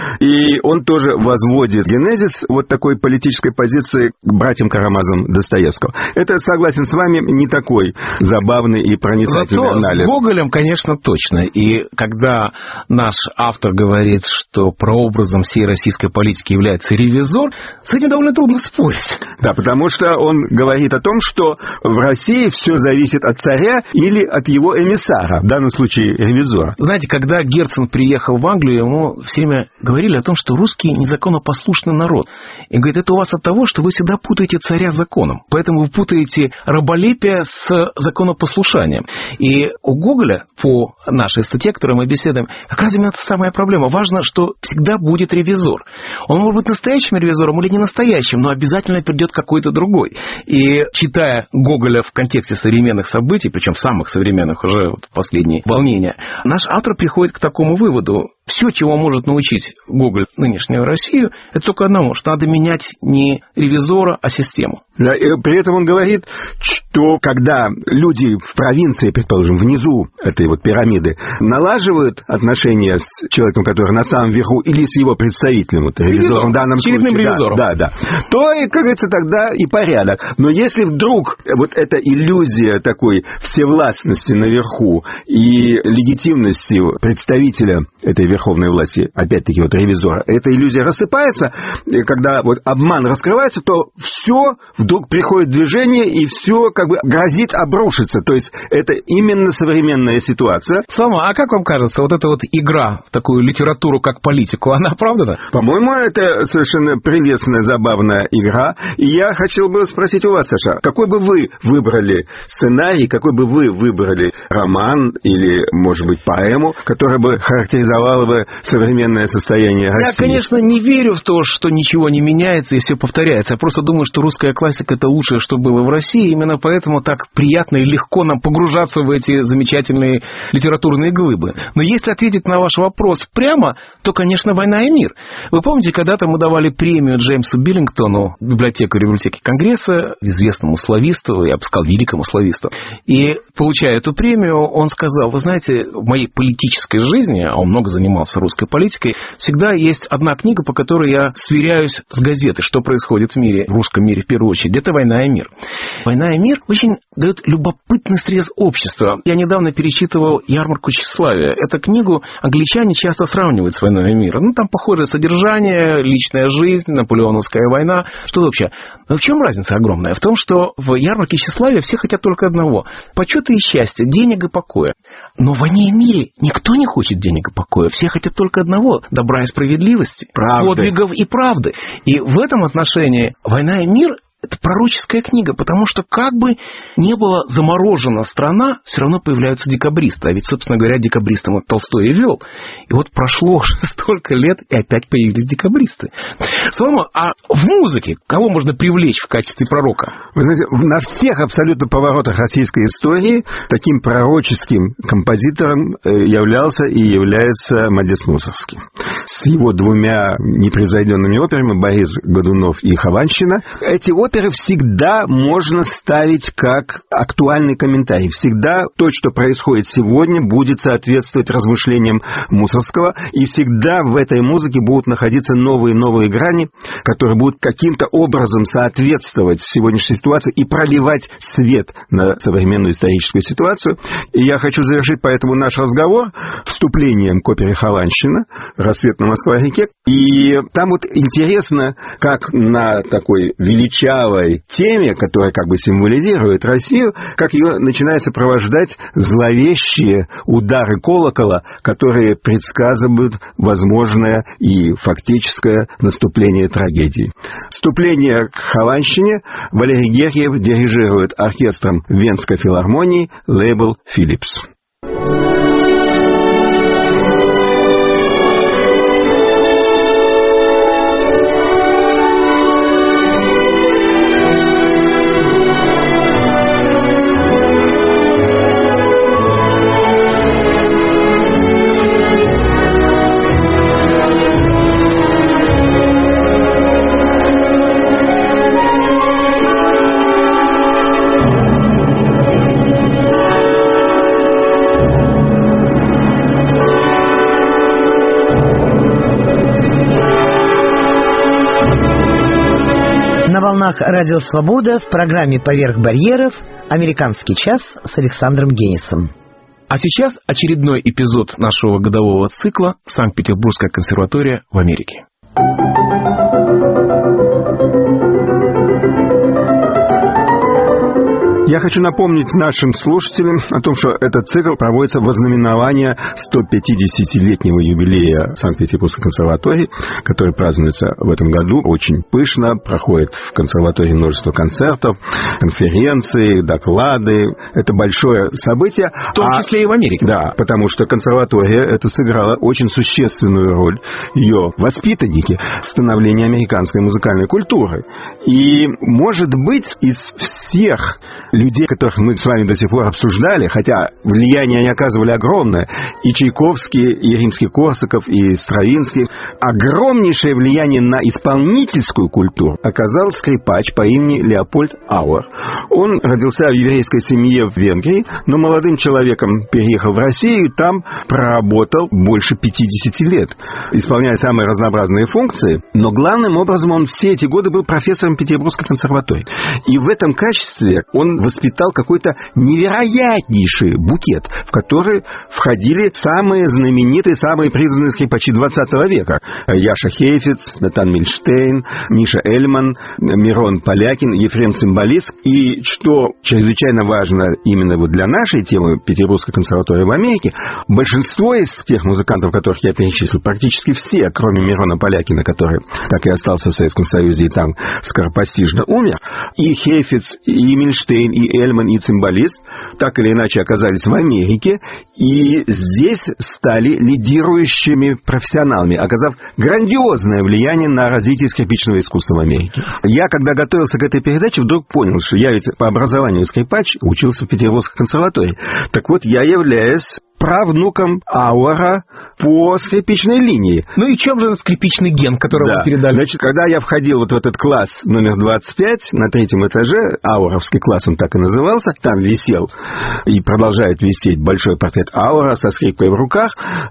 И он тоже возводит генезис вот такой политической позиции к братьям Карамазовым Достоевского. Это, согласен с вами, не такой забавный и проницательный анализ. С Гоголем, конечно, точно. И когда наш автор говорит, что прообразом всей российской политики является ревизор, с этим довольно трудно спорить. Да, потому что он говорит о том, что в России все зависит от царя или от его эмиссара, в данном случае ревизора. Знаете, когда Герцен приехал в Англию, ему все время говорили о том, что русские незаконопослушный народ. И говорит, это у вас от того, что вы всегда путаете царя с законом. Поэтому вы путаете раболепие с законопослушанием. И у Гоголя, по нашей статье, которую мы беседуем, как раз именно эта самая проблема. Важно, что всегда будет ревизор. Он может быть настоящим ревизором или не настоящим, но обязательно придет какой-то другой. И читая Гоголя в контексте современных событий, причем самых современных уже в последние волнения, наш автор приходит к такому выводу. Все, чего может научить Гоголь нынешнюю Россию, это только одному, что надо менять не ревизора, а систему. Да, и при этом он говорит, что когда люди в провинции, предположим, внизу этой вот пирамиды, налаживают отношения с человеком, который на самом верху, или с его представителем, вот, ревизором в данном случае, ревизором. Да, то, как говорится, тогда и порядок. Но если вдруг вот эта иллюзия такой всевластности наверху и легитимности представителя этой верховной власти, опять-таки вот ревизора, эта иллюзия рассыпается, и когда вот обман раскрывается, то все вдруг приходит в движение, и все как бы грозит обрушиться. То есть это именно современная ситуация. Слава, а как вам кажется, вот эта вот игра в такую литературу, как политику, она оправдана? По-моему, это совершенно прелестная, забавная игра. И я хотел бы спросить у вас, Саша, какой бы вы выбрали сценарий, какой бы вы выбрали роман или, может быть, поэму, которая бы характеризовала изменило бы современное состояние России. Я, конечно, не верю в то, что ничего не меняется и все повторяется. Я просто думаю, что русская классика – это лучшее, что было в России. Именно поэтому так приятно и легко нам погружаться в эти замечательные литературные глыбы. Но если ответить на ваш вопрос прямо, то, конечно, «Война и мир». Вы помните, когда-то мы давали премию Джеймсу Биллингтону, библиотекарю библиотеки Конгресса, известному слависту, я бы сказал, великому слависту. И, получая эту премию, он сказал: вы знаете, в моей политической жизни, а он много занимался русской политикой, всегда есть одна книга, по которой я сверяюсь с газетой, что происходит в мире, в русском мире в первую очередь. Это «Война и мир». «Война и мир» очень дает любопытный срез общества. Я недавно перечитывал «Ярмарку тщеславия». Эту книгу англичане часто сравнивают с «Войной и миром». Там похожее содержание, личная жизнь, наполеоновская война, что-то вообще. Но в чем разница огромная? В том, что в «Ярмарке тщеславия» все хотят только одного – почета и счастья, денег и покоя. Но в «Войне и мире» никто не хочет денег и покоя. Все хотят только одного – добра и справедливости, правды, подвигов и правды. И в этом отношении «Война и мир» – это пророческая книга, потому что как бы не была заморожена страна, все равно появляются декабристы. А ведь, собственно говоря, декабристам Толстой и вел. И вот прошло уже столько лет, и опять появились декабристы. Соломон, а в музыке кого можно привлечь в качестве пророка? Вы знаете, на всех абсолютно поворотах российской истории таким пророческим композитором являлся и является Модест Мусоргский. С его двумя непревзойденными операми «Борис Годунов» и «Хованщина». Эти оперы всегда можно ставить как актуальный комментарий. Всегда то, что происходит сегодня, будет соответствовать размышлениям Мусоргского, и всегда в этой музыке будут находиться новые грани, которые будут каким-то образом соответствовать сегодняшней ситуации и проливать свет на современную историческую ситуацию. И я хочу завершить поэтому наш разговор вступлением к опере «Хованщина» «Рассвет на Москва-реке». И там вот интересно, как на такой величавой теме, которая как бы символизирует Россию, как ее начинают сопровождать зловещие удары колокола, которые предсказывают возможное и фактическое наступление трагедии. Вступление к «Хованщине» Валерий Гергиев дирижирует оркестром Венской филармонии лейбл «Филлипс». Радио «Свобода» в программе «Поверх барьеров» «Американский час» с Александром Генисом. А сейчас очередной эпизод нашего годового цикла «Санкт-Петербургская консерватория в Америке». Я хочу напомнить нашим слушателям о том, что этот цикл проводится в ознаменование 150-летнего юбилея Санкт-Петербургской консерватории, который празднуется в этом году очень пышно. Проходит в консерватории множество концертов, конференций, доклады. Это большое событие. В том числе и в Америке. Да, потому что консерватория это сыграла очень существенную роль. Ее воспитанники в становлении американской музыкальной культуры. И, может быть, из всех людей, которых мы с вами до сих пор обсуждали, хотя влияние они оказывали огромное, и Чайковский, и Римский-Корсаков, и Стравинский, огромнейшее влияние на исполнительскую культуру оказал скрипач по имени Леопольд Ауэр. Он родился в еврейской семье в Венгрии, но молодым человеком переехал в Россию и там проработал больше 50 лет, исполняя самые разнообразные функции, но главным образом он все эти годы был профессором Петербургской консерватории. И в этом качестве он воспитал какой-то невероятнейший букет, в который входили самые знаменитые, самые признанные скрипачи 20 века. Яша Хейфиц, Натан Мильштейн, Миша Эльман, Мирон Полякин, Ефрем Цимбалист. И что чрезвычайно важно именно вот для нашей темы Петербургской консерватории в Америке, большинство из тех музыкантов, которых я перечислил, практически все, кроме Мирона Полякина, который так и остался в Советском Союзе и там скоропостижно умер, и Хейфиц, и и Мильштейн, и Эльман, и цимбалист так или иначе оказались в Америке, и здесь стали лидирующими профессионалами, оказав грандиозное влияние на развитие скрипичного искусства в Америке. Я, когда готовился к этой передаче, вдруг понял, что я ведь по образованию скрипач, учился в Петербургской консерватории. Так вот, я являюсь правнуком Ауэра по скрипичной линии. Ну и чем же этот скрипичный ген, который вам передали? Значит, когда я входил вот в этот класс номер 25 на 3-м этаже, Ауэровский класс, он так и назывался, там висел и продолжает висеть большой портрет Ауэра со скрипкой в руках,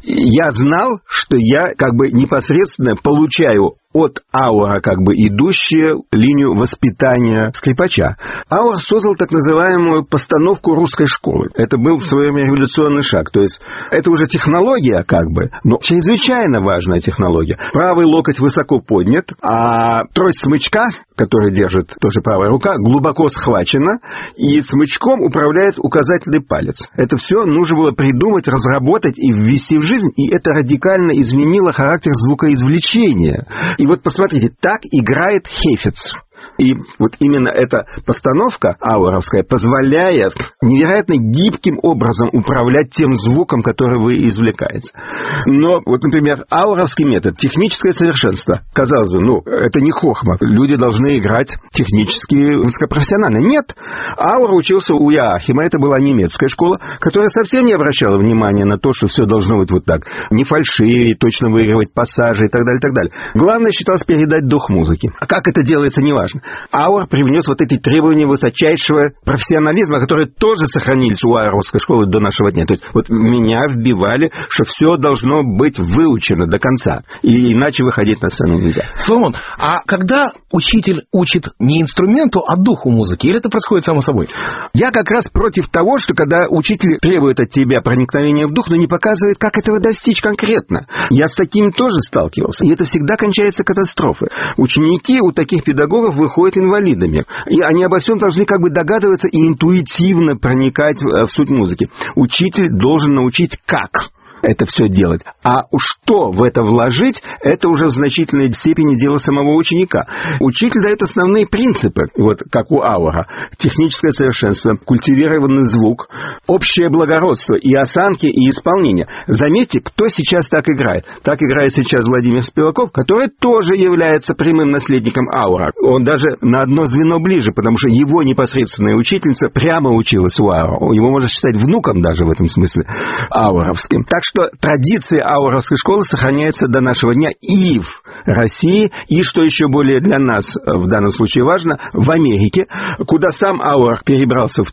я знал, что я как бы непосредственно получаю от Ауэра как бы идущую линию воспитания скрипача. Ауэр создал так называемую постановку русской школы. Это был в свое время революционный шаг. То есть это уже технология как бы, но чрезвычайно важная технология. Правый локоть высоко поднят, а трость смычка, который держит тоже правая рука, глубоко схвачена, и смычком управляет указательный палец. Это все нужно было придумать, разработать и ввести в жизнь, и это радикально изменило характер звукоизвлечения. И вот посмотрите, так играет Хейфец. И вот именно эта постановка ауэровская позволяет невероятно гибким образом управлять тем звуком, который вы извлекаете. Но вот, например, ауэровский метод, техническое совершенство. Казалось бы, это не хохма. Люди должны играть технически высокопрофессионально. Нет. Ауэр учился у Яахима, это была немецкая школа, которая совсем не обращала внимания на то, что все должно быть вот так. Не фальшивить, точно выигрывать пассажи и так далее, и так далее. Главное считалось передать дух музыки. А как это делается, неважно. Ауэр привнес вот эти требования высочайшего профессионализма, которые тоже сохранились у ауэровской школы до нашего дня. То есть вот меня вбивали, что все должно быть выучено до конца, и иначе выходить на сцену нельзя. Соломон, а когда учитель учит не инструменту, а духу музыки, или это происходит само собой? Я как раз против того, что когда учитель требует от тебя проникновения в дух, но не показывает, как этого достичь конкретно. Я с таким тоже сталкивался, и это всегда кончается катастрофой. Ученики у таких педагогов выходят инвалидами. И они обо всем должны как бы догадываться и интуитивно проникать в суть музыки. Учитель должен научить, как это все делать. А что в это вложить, это уже в значительной степени дело самого ученика. Учитель дает основные принципы, вот как у Ауэра. Техническое совершенство, культивированный звук, общее благородство и осанки, и исполнение. Заметьте, кто сейчас так играет. Так играет сейчас Владимир Спиваков, который тоже является прямым наследником Ауэра. Он даже на одно звено ближе, потому что его непосредственная учительница прямо училась у Ауэра. Его можно считать внуком даже в этом смысле ауэровским. Так что традиции ауэровской школы сохраняются до нашего дня и в России, и, что еще более для нас в данном случае важно, в Америке, куда сам Ауэр перебрался в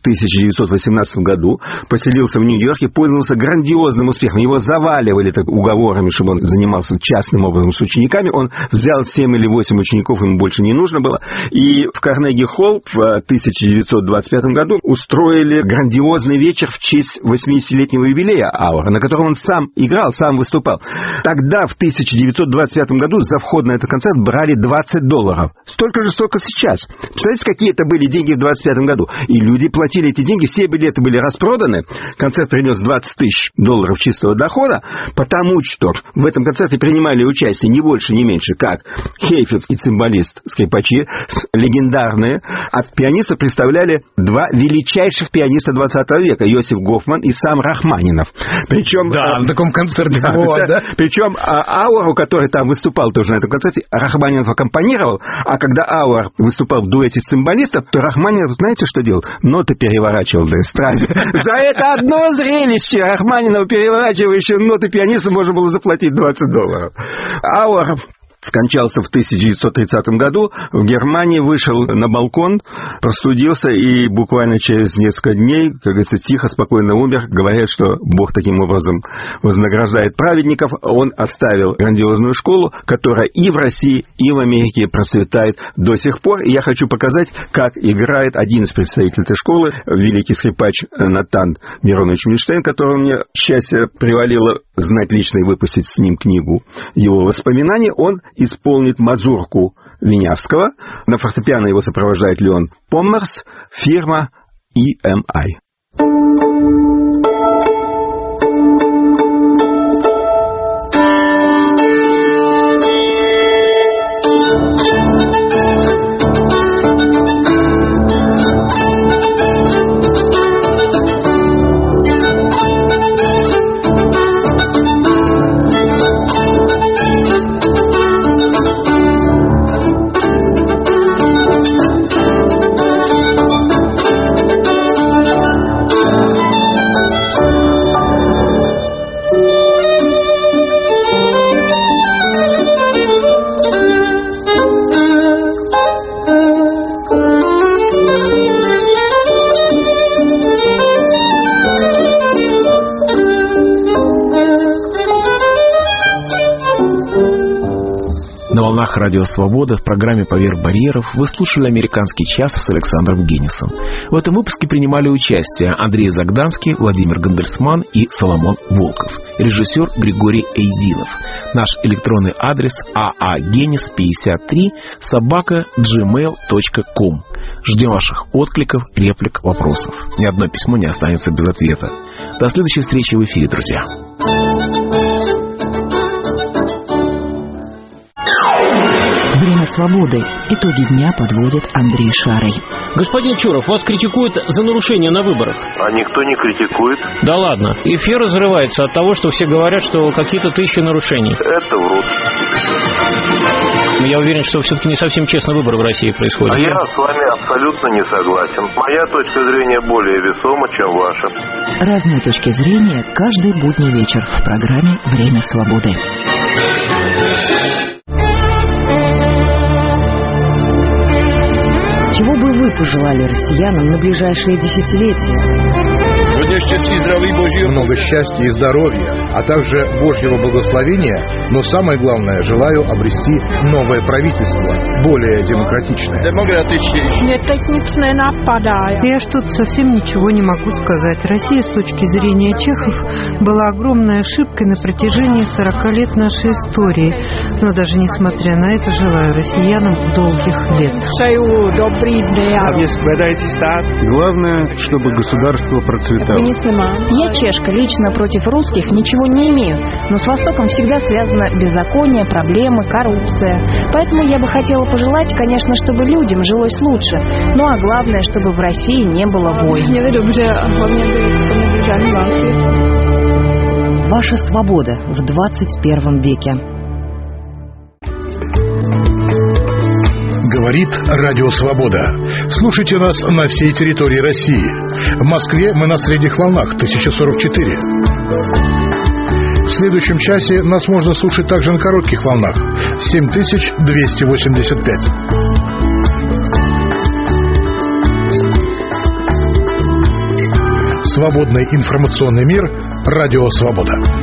1918 году, поселился в Нью-Йорке, пользовался грандиозным успехом. Его заваливали так уговорами, чтобы он занимался частным образом с учениками. Он взял 7 или 8 учеников, ему больше не нужно было. И в Карнеги-холл в 1925 году устроили грандиозный вечер в честь 80-летнего юбилея Ауэра, на котором он сам играл, сам выступал. Тогда, в 1925 году, за вход на этот концерт брали $20. Столько же, сколько сейчас. Представляете, какие это были деньги в 25 году? И люди платили эти деньги, все билеты были распроданы. Концерт принес $20 тысяч чистого дохода, потому что в этом концерте принимали участие не больше, не меньше, как Хейфец и цимбалист, скрипачи, легендарные. От пианистов представляли два величайших пианиста 20 века, Йосиф Гофман и сам Рахманинов. Причем... Да, в таком концерте. Причем Ауэру, который там выступал тоже на этом концерте, Рахманинов аккомпанировал, а когда Ауэр выступал в дуэте с цимбалистом, то Рахманинов, знаете, что делал? Ноты переворачивал на эстраде. За это одно зрелище Рахманинова, переворачивающего ноты пианиста, можно было заплатить $20. Ауэр скончался в 1930 году, в Германии вышел на балкон, простудился и буквально через несколько дней, как говорится, тихо, спокойно умер. Говорят, что Бог таким образом вознаграждает праведников. Он оставил грандиозную школу, которая и в России, и в Америке процветает до сих пор. И я хочу показать, как играет один из представителей этой школы, великий скрипач Натан Миронович Мильштейн, которого мне счастье привалило знать лично и выпустить с ним книгу его воспоминаний. Он исполнит мазурку Винявского. На фортепиано его сопровождает Леон Поммерс, фирма EMI. На волнах Радио Свобода в программе «Поверх барьеров» вы слушали «Американский час» с Александром Генисом. В этом выпуске принимали участие Андрей Загданский, Владимир Гандельсман и Соломон Волков. Режиссер Григорий Эйдинов. Наш электронный адрес aagenis53@gmail.com. Ждем ваших откликов, реплик, вопросов. Ни одно письмо не останется без ответа. До следующей встречи в эфире, друзья. Время свободы. Итоги дня подводит Андрей Шарый. Господин Чуров, вас критикуют за нарушение на выборах. А никто не критикует. Да ладно. Эфир разрывается от того, что все говорят, что какие-то тысячи нарушений. Это врут. Я уверен, что все-таки не совсем честно выборы в России происходят. А я с вами абсолютно не согласен. Моя точка зрения более весома, чем ваша. Разные точки зрения каждый будний вечер в программе «Время свободы». Чего бы вы пожелали россиянам на ближайшие десятилетия? Много счастья и здоровья, а также Божьего благословения, но самое главное, желаю обрести новое правительство, более демократичное. Я что-то совсем ничего не могу сказать. Россия, с точки зрения чехов, была огромной ошибкой на протяжении 40 лет нашей истории. Но даже несмотря на это, желаю россиянам долгих лет. Главное, чтобы государство процветало. Я чешка, лично против русских ничего не имею, но с Востоком всегда связано беззаконие, проблемы, коррупция. Поэтому я бы хотела пожелать, конечно, чтобы людям жилось лучше, ну а главное, чтобы в России не было войн. Ваша свобода в 21 веке. Говорит Радио Свобода. Слушайте нас на всей территории России. В Москве мы на средних волнах 1044. В следующем часе нас можно слушать также на коротких волнах 7285. Свободный информационный мир. Радио Свобода.